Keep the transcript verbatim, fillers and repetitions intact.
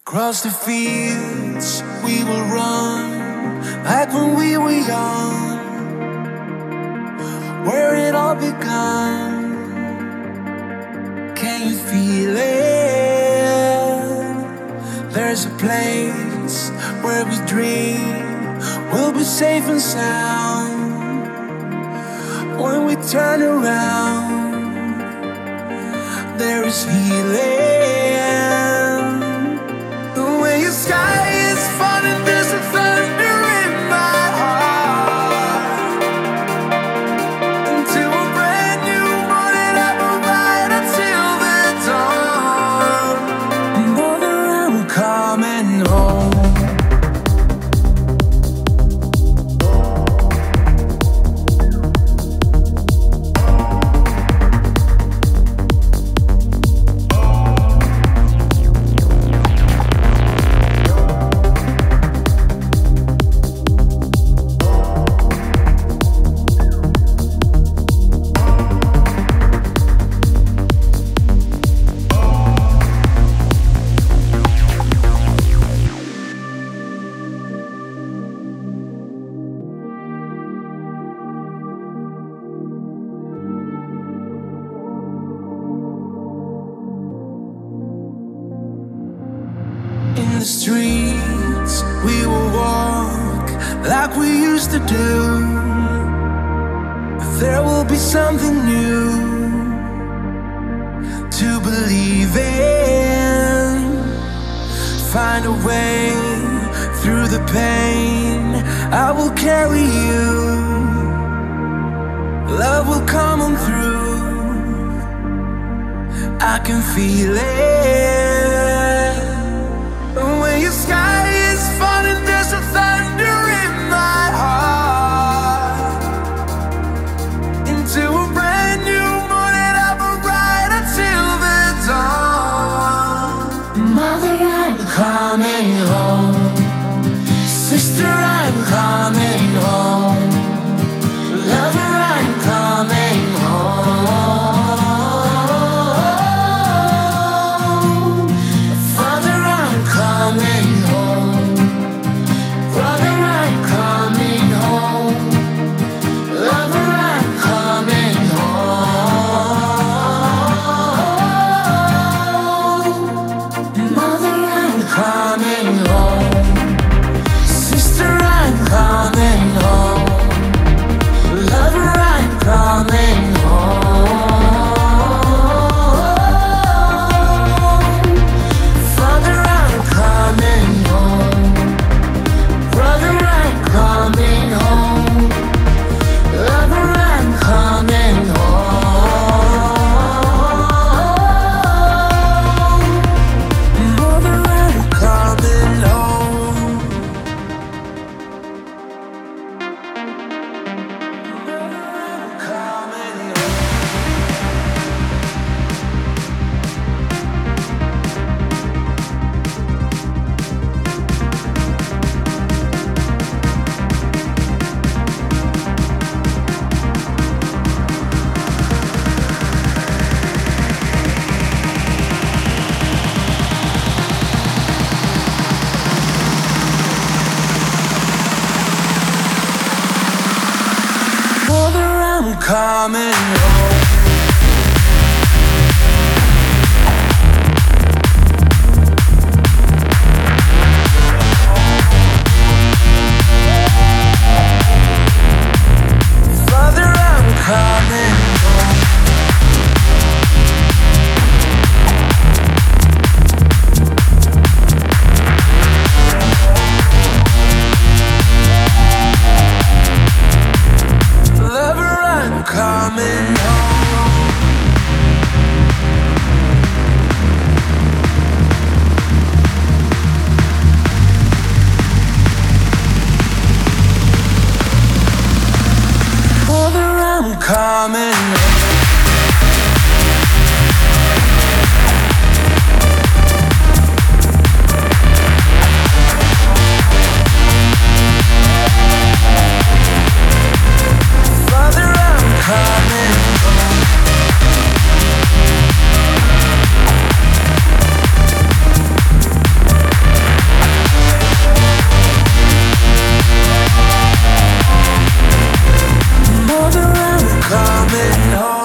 Across the fields we will run like when we were young, where it all began. Can you feel it? There's a place where we dream we'll be safe and sound. When we turn around, there is healing. When your sky is falling, there's a thunder in my heart. Into a brand new morning, I will ride until the dawn. Mother, I'm coming home. In the streets we will walk like we used to do. There will be something new to believe in. Find a way through the pain, I will carry you. Love will come on through, I can feel it. When your sky is falling, there's a thunder in my heart. Into a brand new morning, I will ride until the dawn. Mother, I'm coming home. Sister, I'm coming home. Lover, I'm coming home. Coming home, brother, I'm coming home. Lover, I'm coming home. Mother, I'm coming home. Sister, I'm coming home. Lover, I'm coming home. Coming home. Father, I'm coming home. Lover, I'm coming home. know